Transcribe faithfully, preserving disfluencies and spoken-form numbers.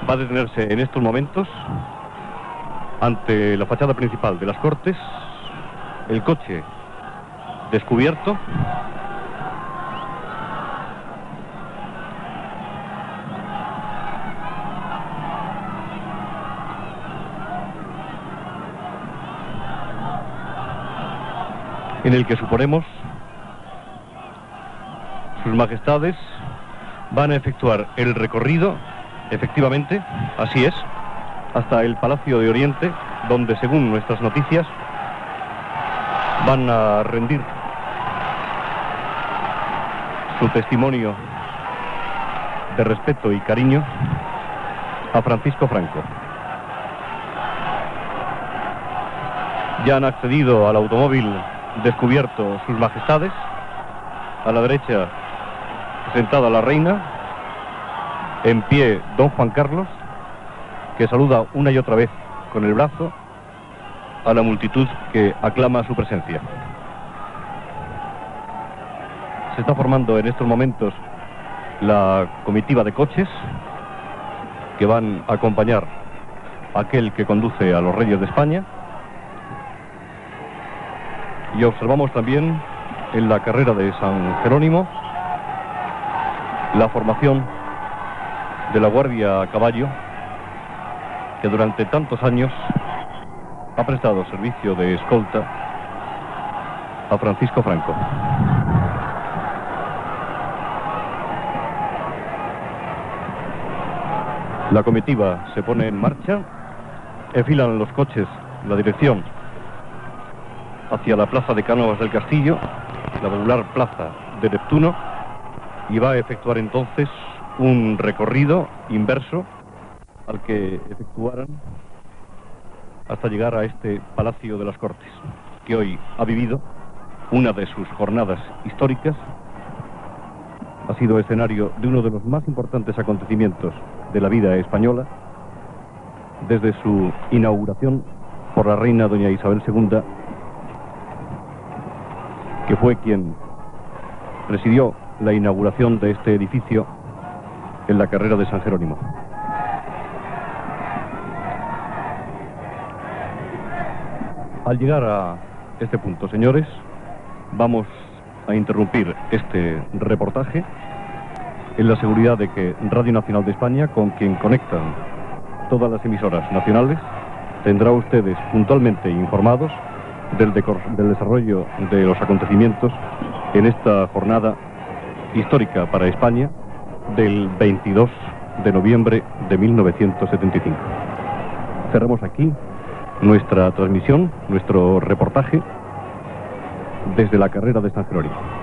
va a detenerse en estos momentos ante la fachada principal de las Cortes, el coche descubierto, en el que suponemos sus majestades van a efectuar el recorrido, efectivamente, así es, hasta el Palacio de Oriente, donde, según nuestras noticias, van a rendir su testimonio de respeto y cariño a Francisco Franco. Ya han accedido al automóvil descubierto sus majestades. A la derecha, sentada la reina, en pie don Juan Carlos, que saluda una y otra vez con el brazo a la multitud que aclama su presencia. Se está formando en estos momentos la comitiva de coches que van a acompañar a aquel que conduce a los reyes de España, y observamos también en la carrera de San Jerónimo la formación de la Guardia a Caballo, que durante tantos años ha prestado servicio de escolta a Francisco Franco. La comitiva se pone en marcha, enfilan los coches la dirección hacia la plaza de Cánovas del Castillo, la popular plaza de Neptuno, y va a efectuar entonces un recorrido inverso al que efectuaran hasta llegar a este Palacio de las Cortes, que hoy ha vivido una de sus jornadas históricas. Ha sido escenario de uno de los más importantes acontecimientos de la vida española, desde su inauguración por la reina doña Isabel segunda, que fue quien presidió la inauguración de este edificio en la carrera de San Jerónimo. Al llegar a este punto, señores, vamos a interrumpir este reportaje en la seguridad de que Radio Nacional de España, con quien conectan todas las emisoras nacionales, tendrá ustedes puntualmente informados del, del desarrollo de los acontecimientos en esta jornada histórica para España del veintidós de noviembre de mil novecientos setenta y cinco. Cerramos aquí nuestra transmisión, nuestro reportaje desde la carrera de San Jerónimo.